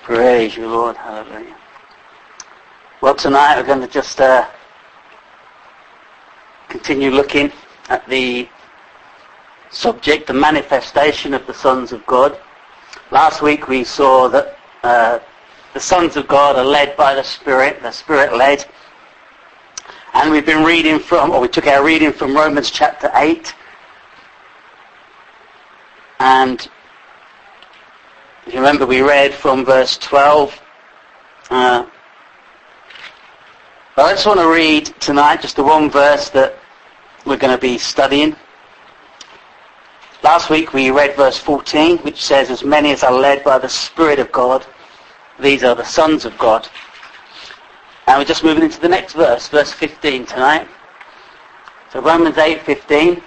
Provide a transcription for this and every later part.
Praise you, Lord. Hallelujah. Well, tonight we're going to just continue looking at the subject, the manifestation of the sons of God. Last week we saw that the sons of God are led by the Spirit, they're Spirit-led. And we've been reading we took our reading from Romans chapter 8. And if you remember, we read from verse 12. But I just want to read tonight just the one verse that we're going to be studying. Last week we read verse 14, which says, "As many as are led by the Spirit of God, these are the sons of God." And we're just moving into the next verse, verse 15 tonight. So Romans 8:15.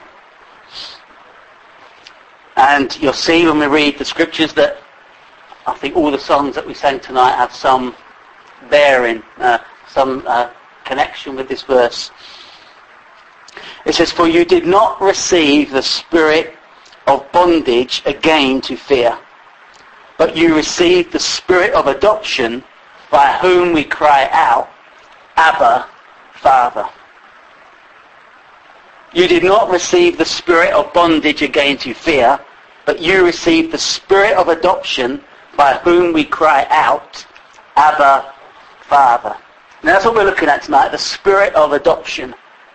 And you'll see when we read the scriptures that I think all the songs that we sang tonight have some bearing, some connection with this verse. It says, "For you did not receive the spirit of bondage again to fear, but you received the spirit of adoption, by whom we cry out, Abba, Father." You did not receive the spirit of bondage again to fear, but you received the spirit of adoption, by whom we cry out, Abba, Father. Now that's what we're looking at tonight, the spirit of adoption.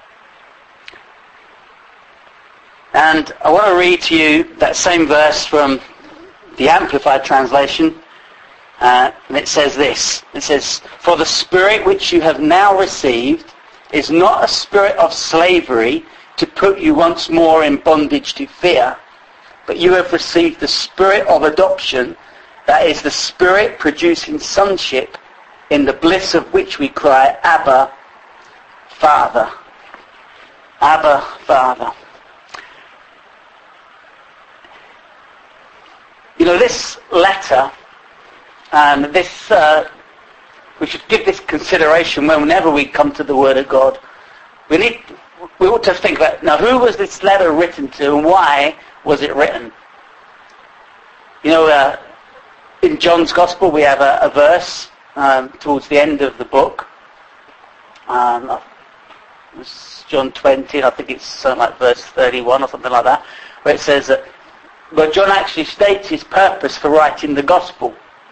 And I want to read to you that same verse from the Amplified Translation. And it says this. It says, "For the spirit which you have now received is not a spirit of slavery to put you once more in bondage to fear, but you have received the spirit of adoption, that is the spirit producing sonship, in the bliss of which we cry, Abba, Father." Abba, Father. You know, this letter, and we should give this consideration whenever we come to the Word of God. We ought to think about, now, who was this letter written to, and why was it written? You know, in John's Gospel we have a verse towards the end of the book. It's John 20, I think it's something like verse 31 or something like that, where it says that, but John actually states his purpose for writing the Gospel.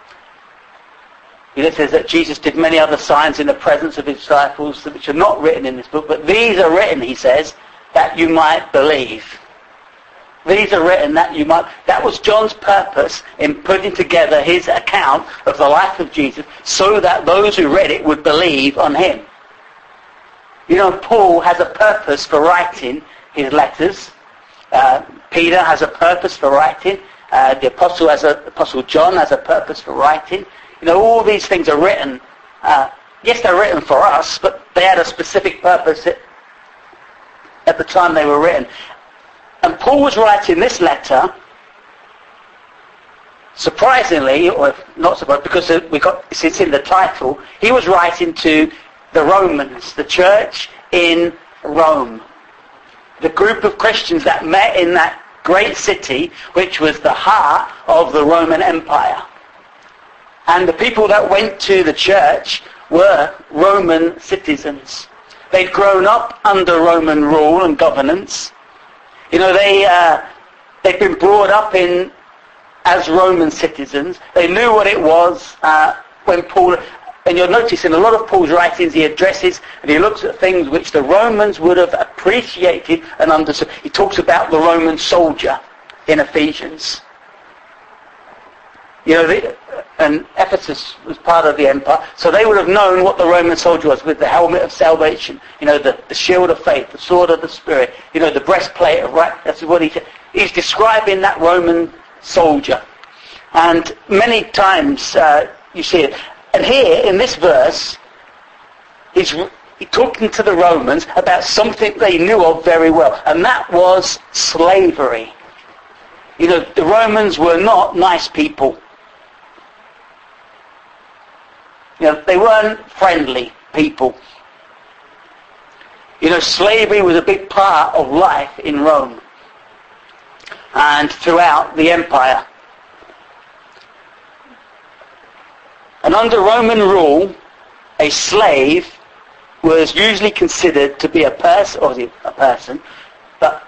It says that Jesus did many other signs in the presence of his disciples which are not written in this book, but these are written, he says, that you might believe. These are written that you might... That was John's purpose in putting together his account of the life of Jesus, so that those who read it would believe on him. You know, Paul has a purpose for writing his letters. Peter has a purpose for writing. The Apostle John has a purpose for writing. You know, all these things are written. Yes, they're written for us, but they had a specific purpose at the time they were written. And Paul was writing this letter, surprisingly, or not surprisingly, because it's in the title, he was writing to the Romans, the church in Rome. The group of Christians that met in that great city, which was the heart of the Roman Empire. And the people that went to the church were Roman citizens. They'd grown up under Roman rule and governance. You know, they'd been brought up as Roman citizens. They knew what it was when Paul... And you'll notice in a lot of Paul's writings he addresses and he looks at things which the Romans would have appreciated and understood. He talks about the Roman soldier in Ephesians. You know, and Ephesus was part of the empire, so they would have known what the Roman soldier was, with the helmet of salvation, you know, the shield of faith, the sword of the Spirit, you know, the breastplate of right. That's what he's describing, that Roman soldier. And many times you see it. And here, in this verse, he's talking to the Romans about something they knew of very well, and that was slavery. You know, the Romans were not nice people. You know, they weren't friendly people. You know, slavery was a big part of life in Rome and throughout the empire. And under Roman rule, a slave was usually considered to be a person, but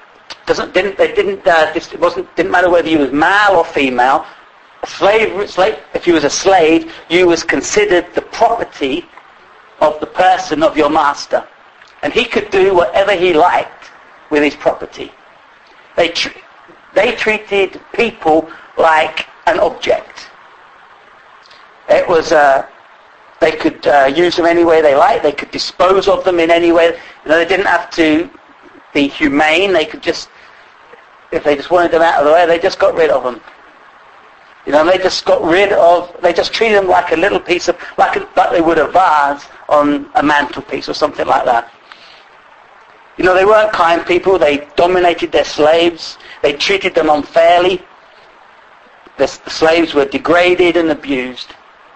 didn't matter whether you was male or female. If you was a slave, you was considered the property of the person of your master, and he could do whatever he liked with his property. They treated people like an object. It was they could use them any way they liked. They could dispose of them in any way. They didn't have to be humane. They could just, if they just wanted them out of the way, they just got rid of them. They just treated them like a little piece of, like they would a vase on a mantelpiece or something like that. They weren't kind people. They dominated their slaves. They treated them unfairly. The slaves were degraded and abused.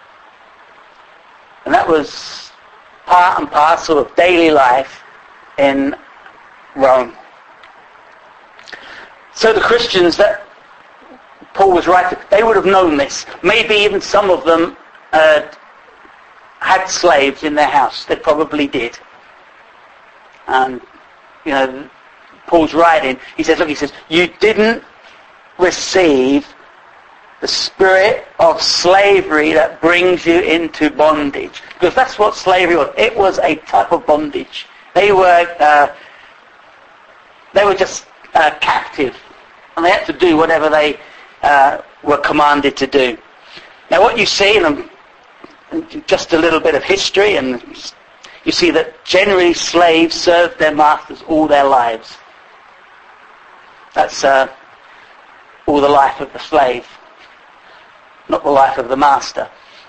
And that was part and parcel of daily life in Rome. So the Christians that Paul was writing, they would have known this. Maybe even some of them had slaves in their house. They probably did. And, Paul's writing, he says, you didn't receive the spirit of slavery that brings you into bondage. Because that's what slavery was. It was a type of bondage. They were just captive. And they had to do whatever they were commanded to do. Now what you see, and just a little bit of history, and you see that generally slaves served their masters all their lives. That's all the life of the slave, not the life of the master.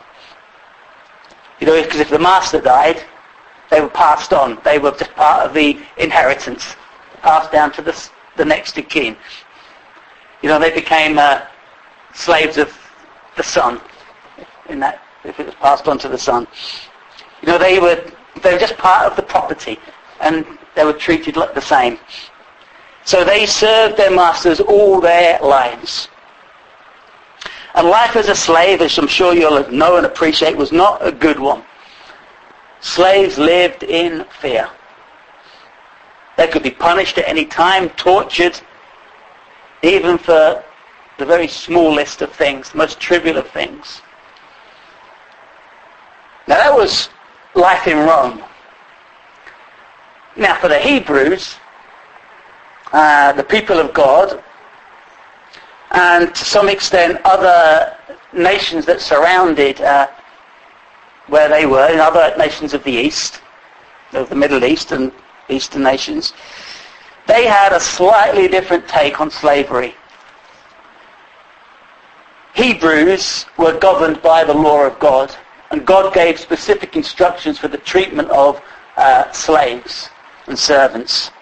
Because if the master died, they were passed on. They were just part of the inheritance, passed down to the next of kin. They became slaves of the son, if it was passed on to the son. They were just part of the property, and they were treated like the same. So they served their masters all their lives. And life as a slave, as I'm sure you'll know and appreciate, was not a good one. Slaves lived in fear. They could be punished at any time, tortured, even for the very smallest of things, the most trivial of things. Now that was life in Rome. Now for the Hebrews, the people of God, and to some extent other nations that surrounded where they were, in other nations of the East, of the Middle East and Eastern nations, they had a slightly different take on slavery. Hebrews were governed by the law of God, and God gave specific instructions for the treatment of slaves and servants.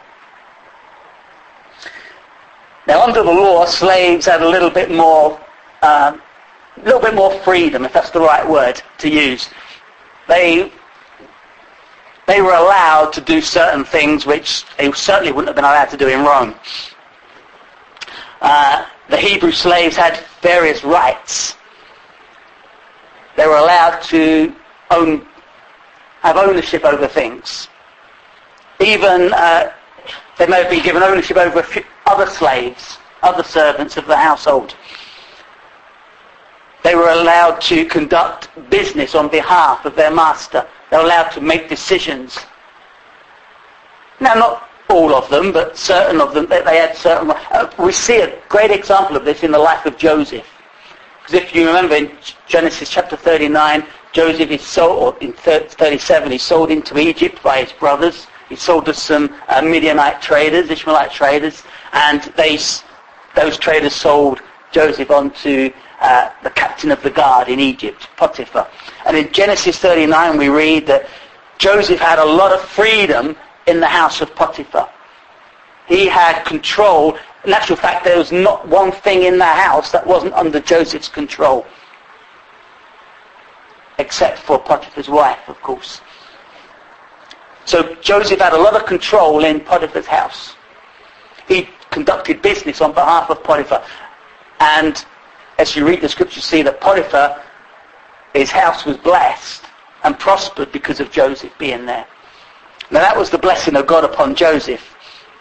Now, under the law, slaves had a little bit more freedom, if that's the right word to use. They were allowed to do certain things which they certainly wouldn't have been allowed to do in Rome. The Hebrew slaves had various rights. They were allowed to have ownership over things. Even they may have been given ownership over a few other slaves, other servants of the household. They were allowed to conduct business on behalf of their master. They were allowed to make decisions. Now, not all of them, but certain of them, they had certain... we see a great example of this in the life of Joseph. Because if you remember in Genesis chapter 39, Joseph is sold, or in 37, he's sold into Egypt by his brothers. He's sold to some Midianite traders, Ishmaelite traders, and those traders sold Joseph on to the captain of the guard in Egypt, Potiphar. And in Genesis 39 we read that Joseph had a lot of freedom in the house of Potiphar. He had control. In actual fact, there was not one thing in the house that wasn't under Joseph's control, except for Potiphar's wife, of course. So Joseph had a lot of control in Potiphar's house. He conducted business on behalf of Potiphar. And as you read the scripture, you see that Potiphar his house was blessed and prospered because of Joseph being there. Now that was the blessing of God upon Joseph.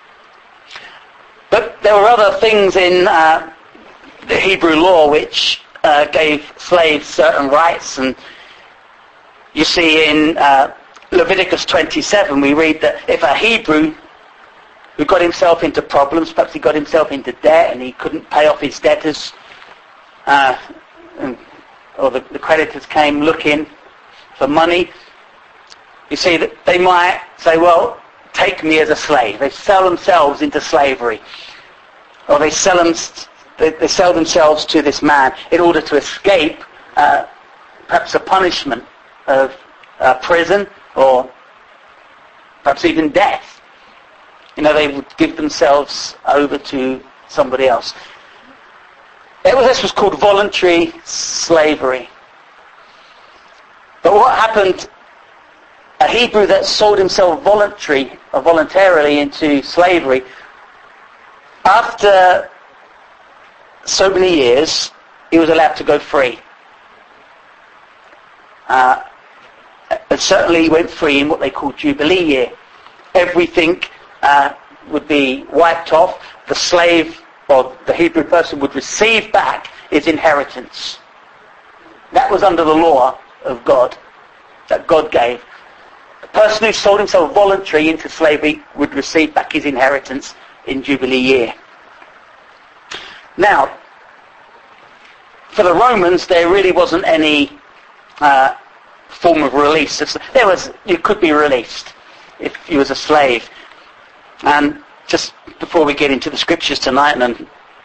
But there were other things in the Hebrew law which gave slaves certain rights. And you see in Leviticus 27 we read that if a Hebrew who got himself into problems, perhaps he got himself into debt and he couldn't pay off his debtors, or the creditors came looking for money, you see that they might say, well, take me as a slave. They sell themselves into slavery. Or they sell themselves to this man in order to escape perhaps a punishment of prison or perhaps even death. They would give themselves over to somebody else. This was called voluntary slavery. But what happened, a Hebrew that sold himself voluntarily into slavery, after so many years, he was allowed to go free. And certainly he went free in what they call Jubilee year. Everything would be wiped off. The slave or the Hebrew person would receive back his inheritance. That was under the law of God, that God gave. The person who sold himself voluntarily into slavery would receive back his inheritance in Jubilee year. Now, for the Romans, there really wasn't any form of release. You could be released if you was a slave. And just before we get into the scriptures tonight, and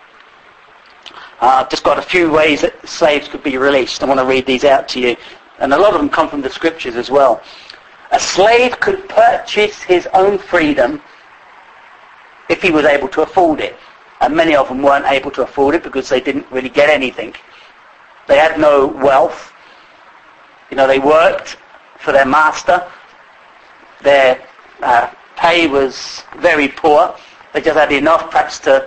I've just got a few ways that slaves could be released. I want to read these out to you. And a lot of them come from the scriptures as well. A slave could purchase his own freedom if he was able to afford it. And many of them weren't able to afford it because they didn't really get anything. They had no wealth. They worked for their master. Their pay was very poor. They just had enough perhaps to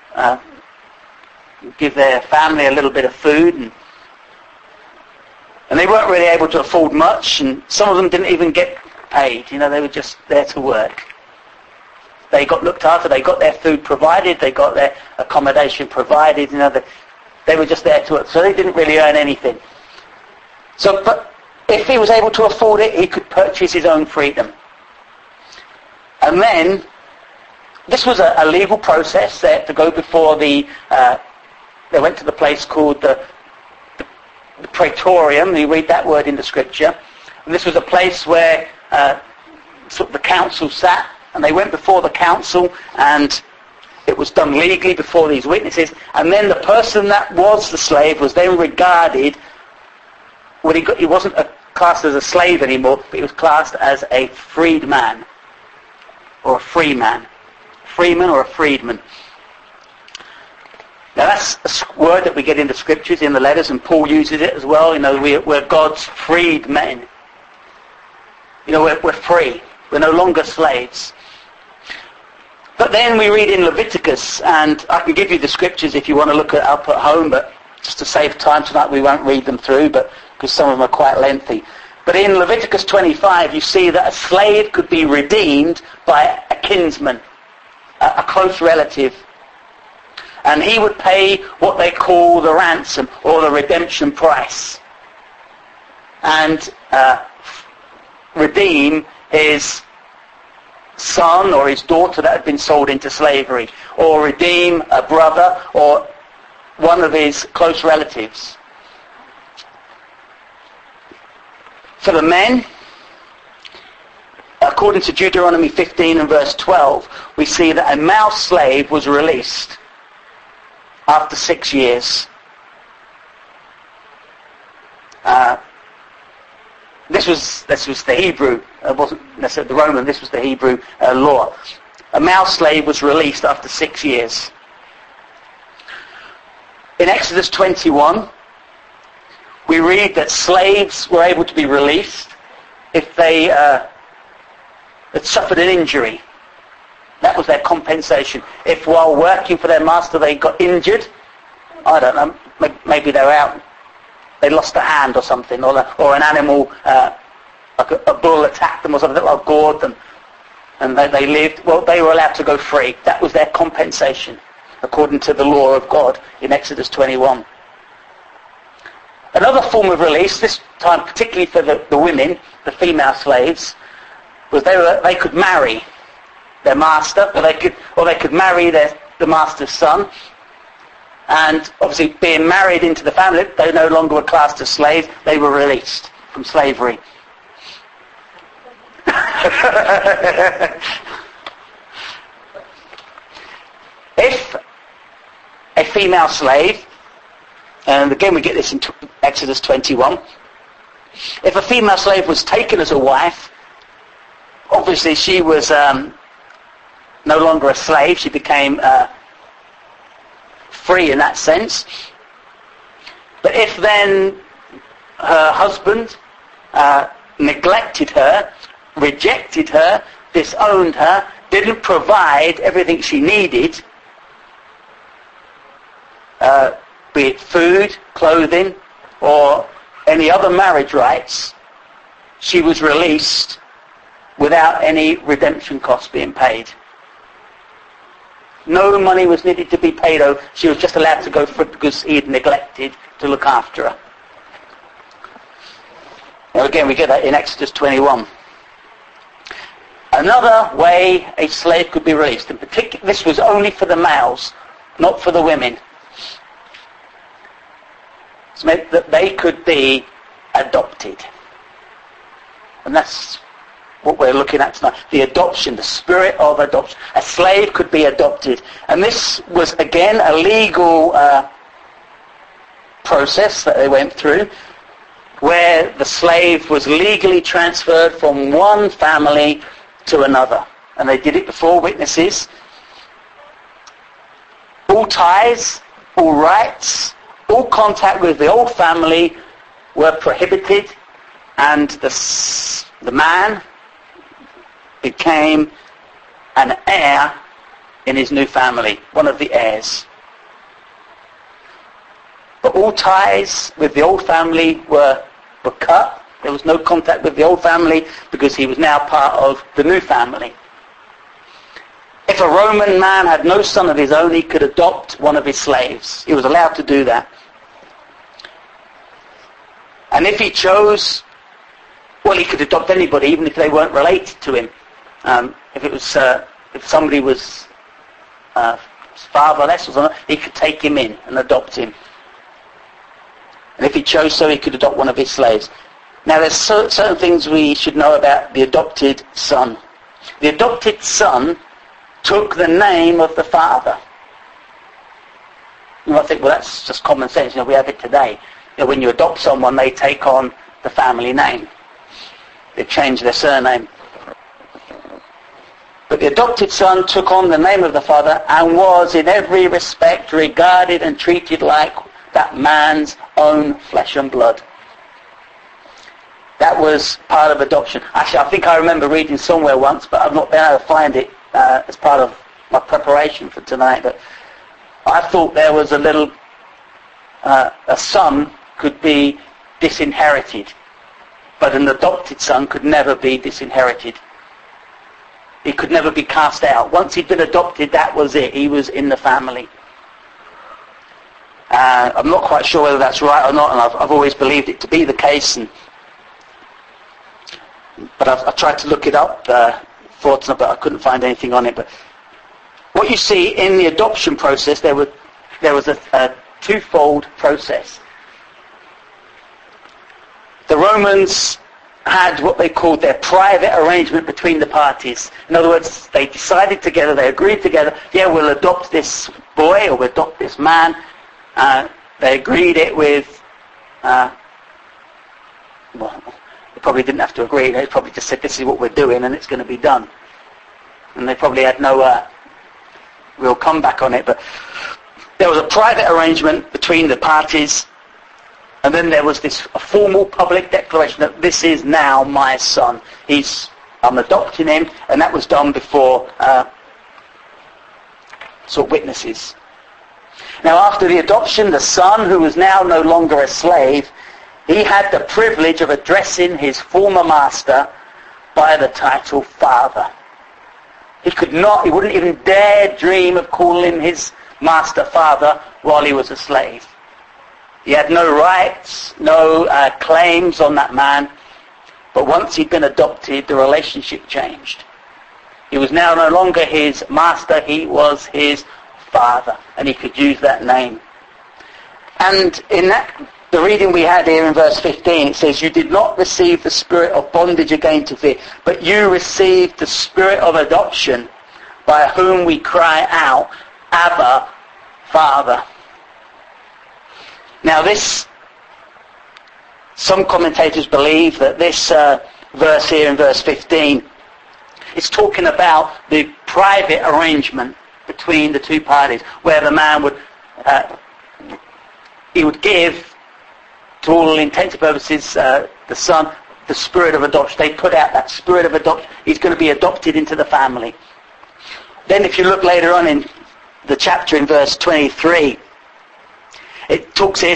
give their family a little bit of food. And they weren't really able to afford much. And some of them didn't even get paid. They were just there to work. They got looked after. They got their food provided. They got their accommodation provided. They were just there to work. So they didn't really earn anything. But if he was able to afford it, he could purchase his own freedom. And then, this was a legal process. They had to go before they went to the place called the Praetorium. You read that word in the scripture. And this was a place where the council sat, and they went before the council, and it was done legally before these witnesses. And then the person that was the slave was then regarded, he wasn't classed as a slave anymore, but he was classed as a freedman. Or a free man. Freeman or a freedman. Now that's a word that we get in the scriptures, in the letters, and Paul uses it as well. We're God's freed men. We're free. We're no longer slaves. But then we read in Leviticus, and I can give you the scriptures if you want to look it up at home, but just to save time tonight we won't read them through, but because some of them are quite lengthy. But in Leviticus 25 you see that a slave could be redeemed by a kinsman, a close relative. And he would pay what they call the ransom or the redemption price. And redeem his son or his daughter that had been sold into slavery. Or redeem a brother or one of his close relatives. For the men, according to Deuteronomy 15 and verse 12, we see that a male slave was released after 6 years. This was the Hebrew, it wasn't necessarily the Roman, this was the Hebrew law. A male slave was released after 6 years. In Exodus 21, we read that slaves were able to be released if they had suffered an injury. That was their compensation. If while working for their master they got injured, I don't know, maybe they were out they lost a hand or something, or an animal, like a bull attacked them or something, or gored them, and they lived, well, they were allowed to go free. That was their compensation, according to the law of God in Exodus 21. Another form of release, this time particularly for the women, the female slaves, was they could marry their master, or they could marry the master's son. And obviously being married into the family, they no longer were classed as slaves, they were released from slavery. If a female slave, and again we get this in Exodus 21, if a female slave was taken as a wife, obviously she was no longer a slave, she became free in that sense. But if then her husband neglected her, rejected her, disowned her, didn't provide everything she needed, be it food, clothing, or any other marriage rights, she was released without any redemption costs being paid. No money was needed to be paid over. She was just allowed to go for it because he had neglected to look after her. Now again, we get that in Exodus 21. Another way a slave could be released, in particular, this was only for the males, not for the women. It meant that they could be adopted. And that's what we're looking at tonight. The adoption, the spirit of adoption. A slave could be adopted. And this was, again, a legal process that they went through, where the slave was legally transferred from one family to another. And they did it before witnesses. All ties, all rights, all contact with the old family were prohibited, and the man became an heir in his new family, one of the heirs. But all ties with the old family were cut. There was no contact with the old family because he was now part of the new family. If a Roman man had no son of his own, he could adopt one of his slaves. He was allowed to do that. And if he chose, well, he could adopt anybody, even if they weren't related to him. If somebody was fatherless or something, he could take him in and adopt him. And if he chose so, he could adopt one of his slaves. Now, there's certain things we should know about the adopted son. The adopted son took the name of the father. You might think, well, that's just common sense. We have it today. When you adopt someone, they take on the family name. They change their surname. But the adopted son took on the name of the father and was in every respect regarded and treated like that man's own flesh and blood. That was part of adoption. Actually, I think I remember reading somewhere once, but I've not been able to find it as part of my preparation for tonight. But I thought there was a son could be disinherited, but an adopted son could never be disinherited. He could never be cast out. Once he'd been adopted, that was it. He was in the family. I'm not quite sure whether that's right or not, and I've always believed it to be the case. But I've tried to look it up, but I couldn't find anything on it. But what you see in the adoption process, there was a twofold process. The Romans had what they called their private arrangement between the parties. In other words, they decided together, they agreed together, we'll adopt this boy or we'll adopt this man. They agreed it with, they probably didn't have to agree, they probably just said this is what we're doing and it's going to be done. And they probably had no real comeback on it, but there was a private arrangement between the parties. And then there was a formal public declaration that this is now my son. I'm adopting him, and that was done before witnesses. Now, after the adoption, the son, who was now no longer a slave, He had the privilege of addressing his former master by the title Father. He wouldn't even dare dream of calling his master Father while he was a slave. He had no rights, no claims on that man. But once he'd been adopted, the relationship changed. He was now no longer his master, he was his father, and he could use that name. And in the reading we had here in verse 15, it says, "You did not receive the spirit of bondage again to fear, but you received the spirit of adoption, by whom we cry out, Abba, Father." Now some commentators believe that this verse here in verse 15 is talking about the private arrangement between the two parties, where the man would give, to all intents and purposes, the son, the spirit of adoption. They put out that spirit of adoption. He's going to be adopted into the family. Then if you look later on in the chapter in verse 23, it talks here,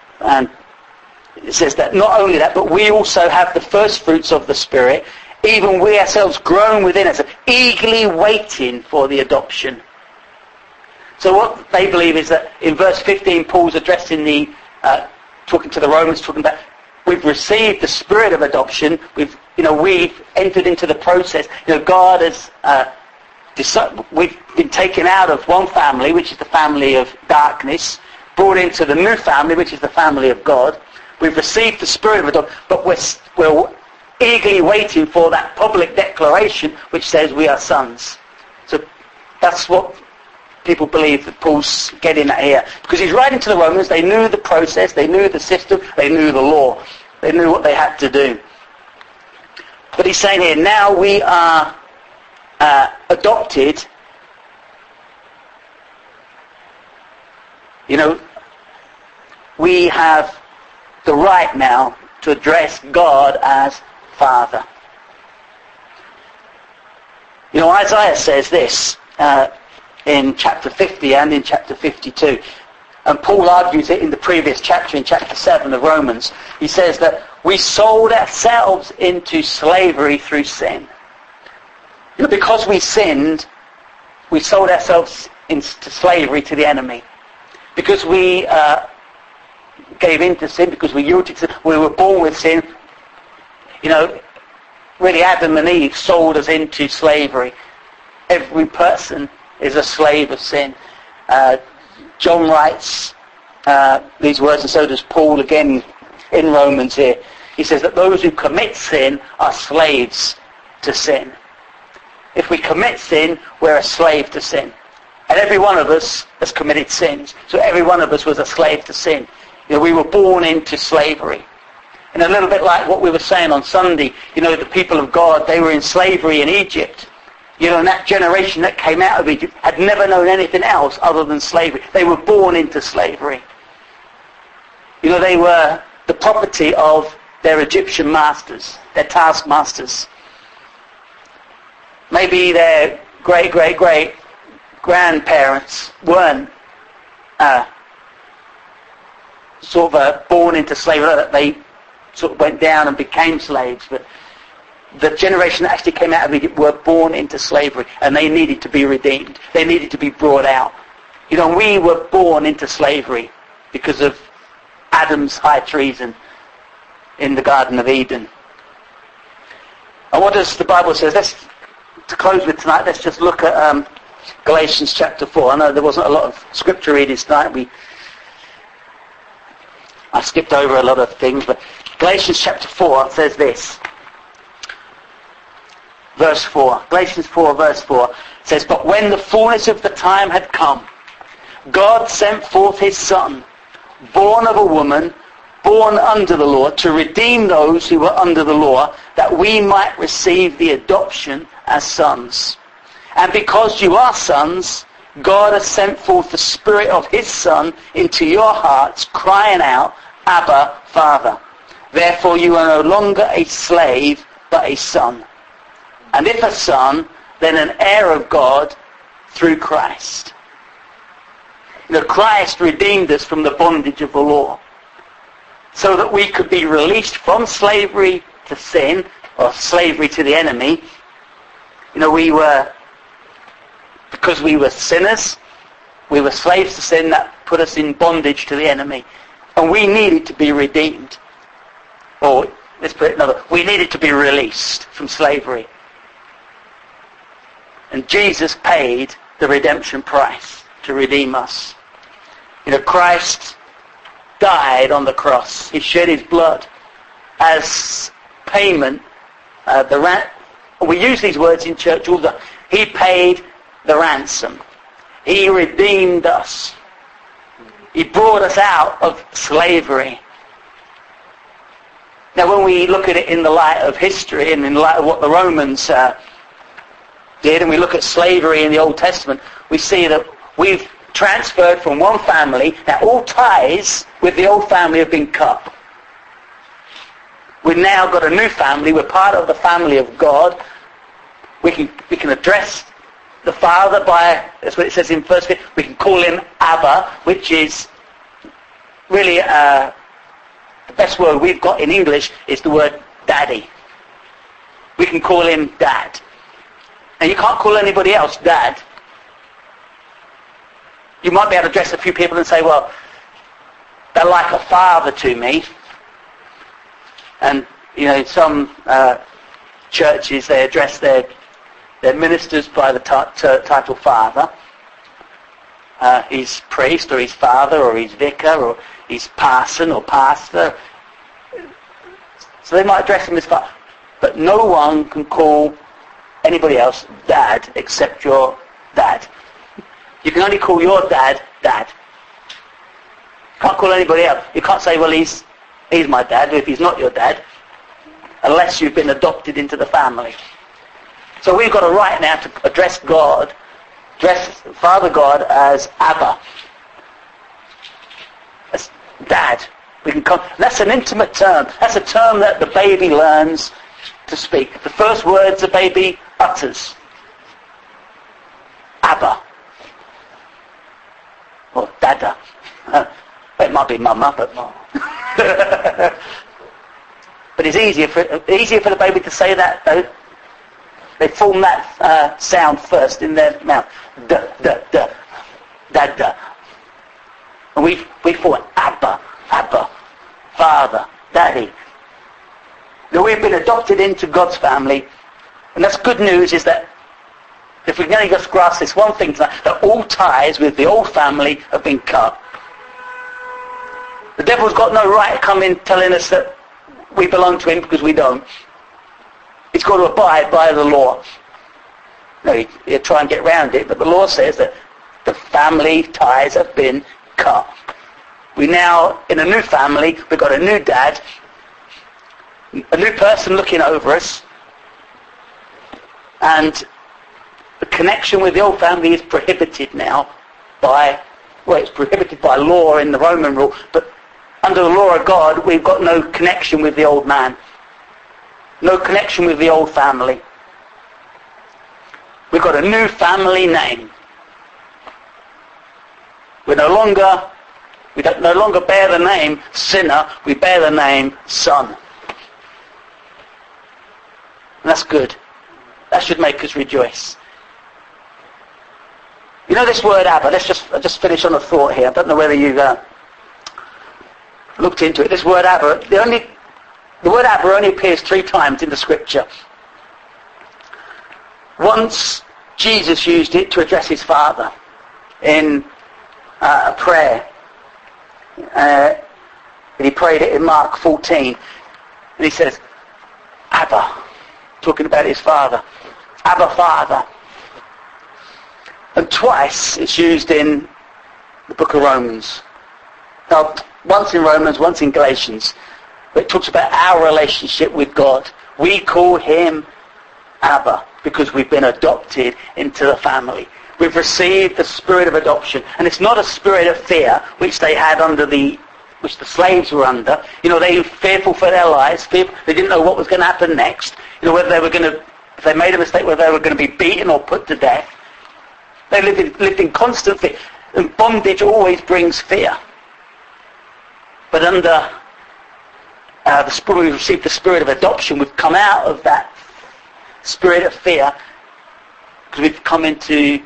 it says that not only that, but we also have the first fruits of the Spirit, even we ourselves grown within us, eagerly waiting for the adoption. So what they believe is that in verse 15, Paul's addressing talking to the Romans, talking about we've received the spirit of adoption. We've entered into the process. God has we've been taken out of one family, which is the family of darkness, brought into the new family, which is the family of God. We've received the spirit of adoption, but we're eagerly waiting for that public declaration which says we are sons. So that's what people believe that Paul's getting at here. Because he's writing to the Romans, they knew the process, they knew the system, they knew the law. They knew what they had to do. But he's saying here, now we are adopted. We have the right now to address God as Father. Isaiah says this in chapter 50 and in chapter 52. And Paul argues it in the previous chapter, in chapter 7 of Romans. He says that we sold ourselves into slavery through sin. Because we sinned, we sold ourselves into slavery to the enemy. Because we gave in to sin, because we yielded to sin, we were born with sin. Really Adam and Eve sold us into slavery. Every person is a slave of sin. John writes these words, and so does Paul again in Romans here. He says that those who commit sin are slaves to sin. If we commit sin, we're a slave to sin. And every one of us has committed sins. So every one of us was a slave to sin. We were born into slavery. And a little bit like what we were saying on Sunday, the people of God, they were in slavery in Egypt. And that generation that came out of Egypt had never known anything else other than slavery. They were born into slavery. They were the property of their Egyptian masters, their taskmasters. Maybe their great-great-great-grandparents weren't born into slavery, that they sort of went down and became slaves. But the generation that actually came out of Egypt were born into slavery, and they needed to be redeemed. They needed to be brought out. We were born into slavery because of Adam's high treason in the Garden of Eden. And what does the Bible say? To close with tonight, let's just look at Galatians chapter 4. I know there wasn't a lot of scripture readings tonight. I skipped over a lot of things, but Galatians chapter 4 says this. Verse 4. Galatians 4 verse 4 says, "But when the fullness of the time had come, God sent forth his Son, born of a woman, born under the law, to redeem those who were under the law, that we might receive the adoption as sons. And because you are sons, God has sent forth the Spirit of his Son into your hearts, crying out, Abba, Father. Therefore you are no longer a slave, but a son. And if a son, then an heir of God through Christ." Christ redeemed us from the bondage of the law. so that we could be released from slavery to sin, or slavery to the enemy. Because we were sinners, we were slaves to sin, that put us in bondage to the enemy. And we needed to be redeemed. Or, let's put it another, we needed to be released from slavery. And Jesus paid the redemption price to redeem us. Christ died on the cross. He shed his blood as payment. We use these words in church all the time. He paid the ransom. He redeemed us. He brought us out of slavery. Now when we look at it in the light of history and in light of what the Romans did, and we look at slavery in the Old Testament, we see that we've transferred from one family. Now all ties with the old family have been cut. We've now got a new family. We're part of the family of God. We can address the Father by, that's what it says in 1 Peter, we can call him Abba, which is really the best word we've got in English is the word daddy. We can call him Dad. And you can't call anybody else Dad. You might be able to address a few people and say, well, they're like a father to me. And, in some churches they address their ministers by the title father. He's priest, or he's father, or he's vicar, or he's parson, or pastor. So they might address him as father. But no one can call anybody else Dad except your dad. You can only call your dad Dad. You can't call anybody else. You can't say, well, he's my dad, if he's not your dad, unless you've been adopted into the family. So we've got a right now to address God, address Father God as Abba, as Dad. That's an intimate term. That's a term that the baby learns to speak. The first words the baby utters. Abba. Or Dada. It might be Mama, but but it's easier for the baby to say that, though. They form that sound first in their mouth. Da, da, da, da, da. And we form Abba, Abba, Father, Daddy. Now we've been adopted into God's family, and that's good news, is that if we can only just grasp this one thing tonight, that all ties with the old family have been cut. The devil's got no right to come in telling us that we belong to him, because we don't. He's got to abide by the law. No, he'll try and get around it, but the law says that the family ties have been cut. We now, in a new family, we've got a new dad, a new person looking over us, and the connection with the old family is prohibited now it's prohibited by law in the Roman rule, but under the law of God, we've got no connection with the old man. No connection with the old family. We've got a new family name. We no longer bear the name sinner, we bear the name son. And that's good. That should make us rejoice. This word Abba, I'll just finish on a thought here. I don't know whether you've looked into it. This word Abba, the word Abba only appears 3 times in the scripture. Once Jesus used it to address his Father in a prayer. And he prayed it in Mark 14. And he says, Abba, talking about his Father. Abba, Father. And twice it's used in the book of Romans. Now, once in Romans, once in Galatians. But it talks about our relationship with God. We call him Abba because we've been adopted into the family. We've received the spirit of adoption. And it's not a spirit of fear, which they had which the slaves were under. They were fearful for their lives. They didn't know what was going to happen next. Whether they were going to, if they made a mistake, whether they were going to be beaten or put to death. They lived in constant fear. And bondage always brings fear. But under we've received the spirit of adoption. We've come out of that spirit of fear because we've come into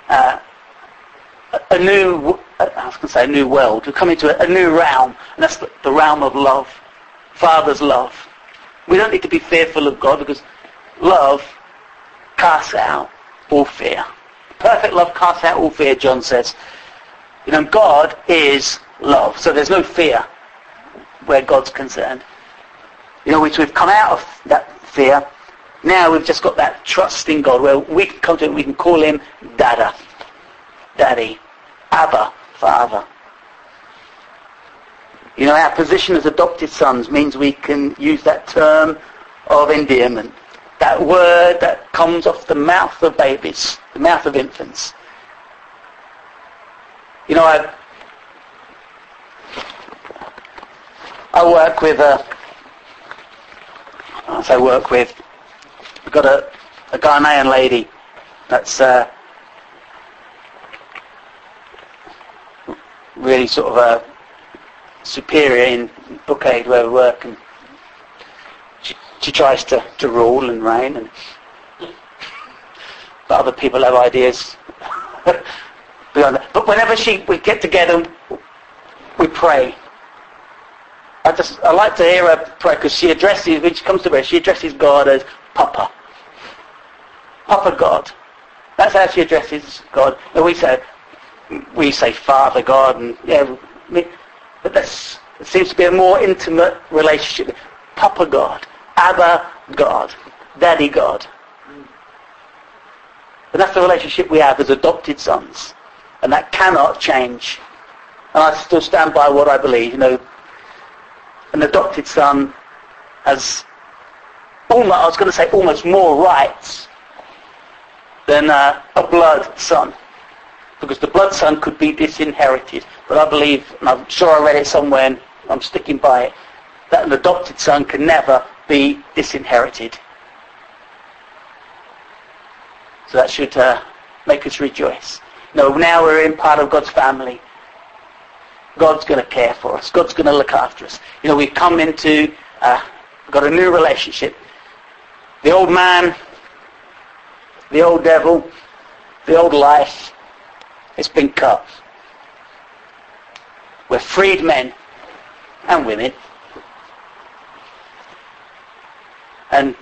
a new world. We've come into a new realm, and that's the realm of love, Father's love. We don't need to be fearful of God because love casts out all fear. Perfect love casts out all fear, John says. God is love, so there's no fear where God's concerned. We've come out of that fear. Now we've just got that trust in God where we can come to him, we can call him Dada, Daddy, Abba, Father. Our position as adopted sons means we can use that term of endearment, that word that comes off the mouth of babies, the mouth of infants. I work with we've got a Ghanaian lady that's really sort of a superior in book aid where we work, and she tries to rule and reign, and but other people have ideas beyond that. But whenever we get together, we pray. I like to hear her pray because when she comes to prayer, she addresses God as Papa. Papa God. That's how she addresses God. And we say Father God, and but it seems to be a more intimate relationship. Papa God, Abba God, Daddy God. And that's the relationship we have as adopted sons. And that cannot change. And I still stand by what I believe. An adopted son has almost more rights than a blood son. Because the blood son could be disinherited. But I believe, and I'm sure I read it somewhere and I'm sticking by it, that an adopted son can never be disinherited. So that should make us rejoice. Now we're in part of God's family. God's going to care for us. God's going to look after us. We've come into, got a new relationship. The old man, the old devil, the old life, it's been cut. We're freed men and women. And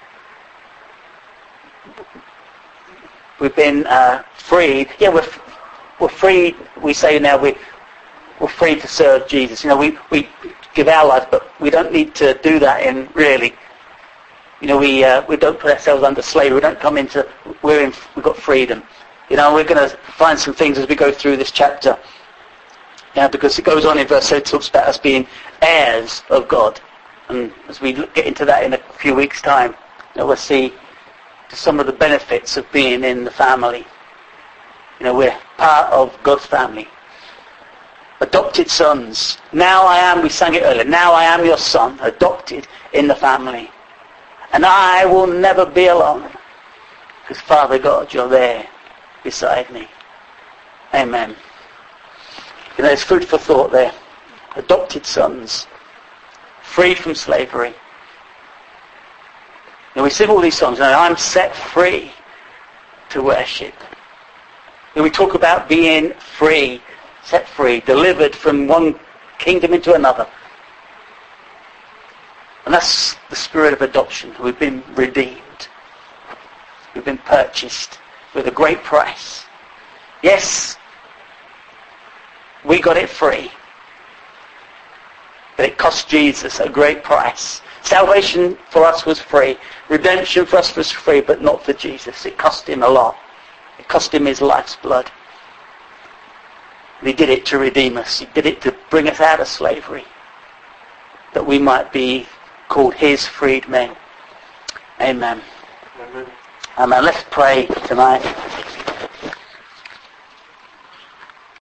we've been freed. Yeah, we're freed. We say now we're free to serve Jesus. We give our lives, but we don't need to do that in really. We don't put ourselves under slavery. We don't come into. We've got freedom. We're going to find some things as we go through this chapter. Because it goes on in verse 8, it talks about us being heirs of God, and as we get into that in a few weeks' time, we'll see some of the benefits of being in the family. We're part of God's family. Adopted sons. We sang it earlier, now I am your son, adopted in the family. And I will never be alone. Because Father God, you're there beside me. Amen. There's food for thought there. Adopted sons. Freed from slavery. We sing all these songs, I'm set free to worship. We talk about being free, set free, delivered from one kingdom into another. And that's the spirit of adoption. We've been redeemed. We've been purchased with a great price. Yes, we got it free. But it cost Jesus a great price. Salvation for us was free. Redemption for us was free, but not for Jesus. It cost him a lot. It cost him his life's blood. And he did it to redeem us. He did it to bring us out of slavery, that we might be called his freed men. Amen. Amen. Let's pray tonight.